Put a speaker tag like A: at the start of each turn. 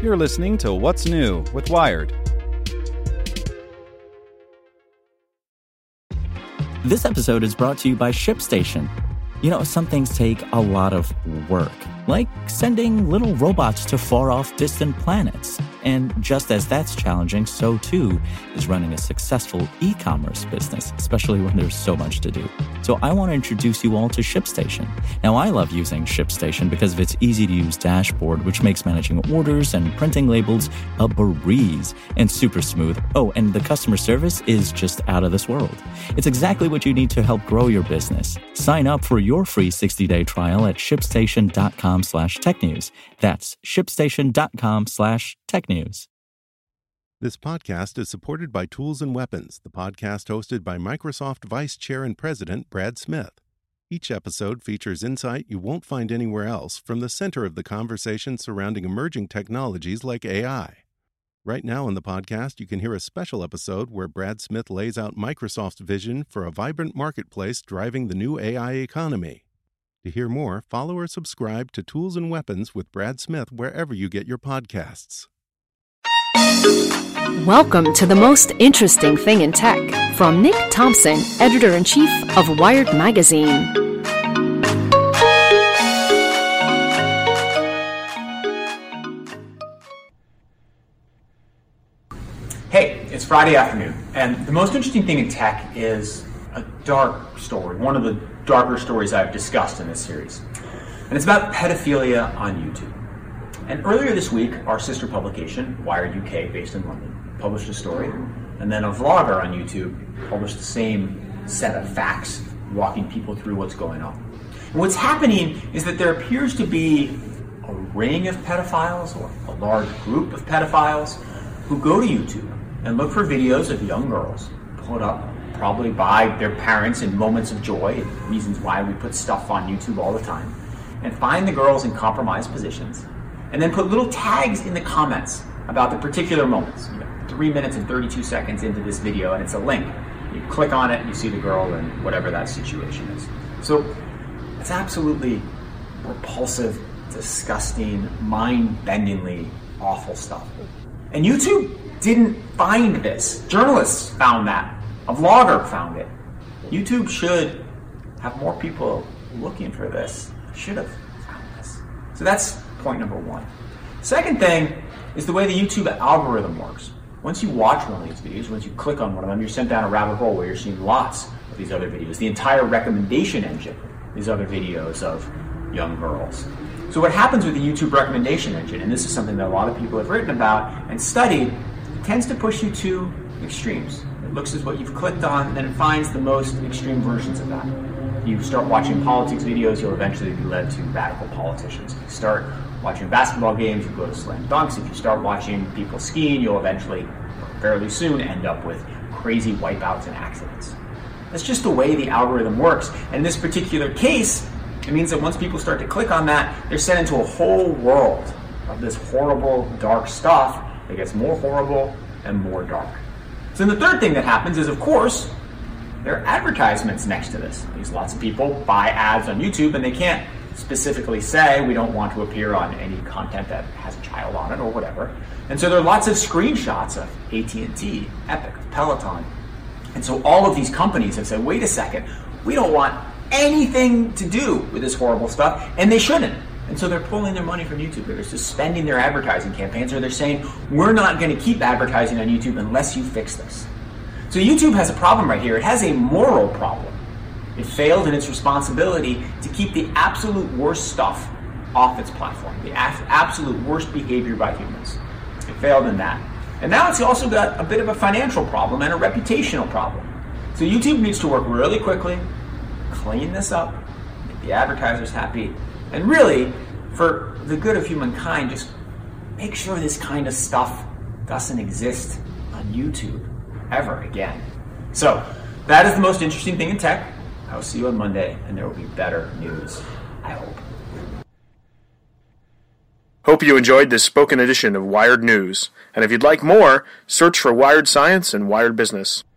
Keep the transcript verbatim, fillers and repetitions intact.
A: You're listening to What's New with Wired.
B: This episode is brought to you by ShipStation. You know, some things take a lot of work, like sending little robots to far-off distant planets. And just as that's challenging, so too is running a successful e-commerce business, especially when there's so much to do. So I want to introduce you all to ShipStation. Now, I love using ShipStation because of its easy-to-use dashboard, which makes managing orders and printing labels a breeze and super smooth. Oh, and the customer service is just out of this world. It's exactly what you need to help grow your business. Sign up for your free sixty-day trial at shipstation.com slash technews. That's shipstation.com slash technews.
C: This podcast is supported by Tools and Weapons, the podcast hosted by Microsoft Vice Chair and President Brad Smith. Each episode features insight you won't find anywhere else from the center of the conversation surrounding emerging technologies like A I. Right now in the podcast, you can hear a special episode where Brad Smith lays out Microsoft's vision for a vibrant marketplace driving the new A I economy. To hear more, follow or subscribe to Tools and Weapons with Brad Smith wherever you get your podcasts.
D: Welcome to the most interesting thing in tech from Nick Thompson, editor-in-chief of Wired Magazine.
E: Hey, it's Friday afternoon, and the most interesting thing in tech is a dark story, one of the darker stories I've discussed in this series. And it's about pedophilia on YouTube. And earlier this week, our sister publication, Wired U K, based in London, published a story, and then a vlogger on YouTube published the same set of facts, walking people through what's going on. And what's happening is that there appears to be a ring of pedophiles, or a large group of pedophiles, who go to YouTube and look for videos of young girls put up probably by their parents in moments of joy, and reasons why we put stuff on YouTube all the time, and find the girls in compromised positions, and then put little tags in the comments about the particular moments. You know, three minutes and thirty-two seconds into this video, and it's a link. You click on it, and you see the girl in whatever that situation is. So it's absolutely repulsive, disgusting, mind-bendingly awful stuff. And YouTube didn't find this. Journalists found that. A vlogger found it. YouTube should have more people looking for this. Should have found this. So that's point number one. Second thing is the way the YouTube algorithm works. Once you watch one of these videos, once you click on one of them, you're sent down a rabbit hole where you're seeing lots of these other videos. The entire recommendation engine, these other videos of young girls. So what happens with the YouTube recommendation engine, and this is something that a lot of people have written about and studied, it tends to push you to extremes. It looks at what you've clicked on, and then it finds the most extreme versions of that. If you start watching politics videos, you'll eventually be led to radical politicians. If you start watching basketball games, you go to slam dunks. If you start watching people skiing, you'll eventually, fairly soon, end up with crazy wipeouts and accidents. That's just the way the algorithm works. And in this particular case, it means that once people start to click on that, they're sent into a whole world of this horrible, dark stuff that gets more horrible and more dark. So then the third thing that happens is, of course, there are advertisements next to this. These lots of people buy ads on YouTube, and they can't specifically say, we don't want to appear on any content that has a child on it or whatever. And so there are lots of screenshots of A T and T, Epic, Peloton. And so all of these companies have said, wait a second, we don't want anything to do with this horrible stuff, and they shouldn't. And so they're pulling their money from YouTube. They're suspending their advertising campaigns, or they're saying, we're not going to keep advertising on YouTube unless you fix this. So YouTube has a problem right here. It has a moral problem. It failed in its responsibility to keep the absolute worst stuff off its platform, the absolute worst behavior by humans. It failed in that. And now it's also got a bit of a financial problem and a reputational problem. So YouTube needs to work really quickly, clean this up, make the advertisers happy, and really, for the good of humankind, just make sure this kind of stuff doesn't exist on YouTube ever again. So that is the most interesting thing in tech. I will see you on Monday, and there will be better news, I hope.
F: Hope you enjoyed this spoken edition of Wired News. And if you'd like more, search for Wired Science and Wired Business.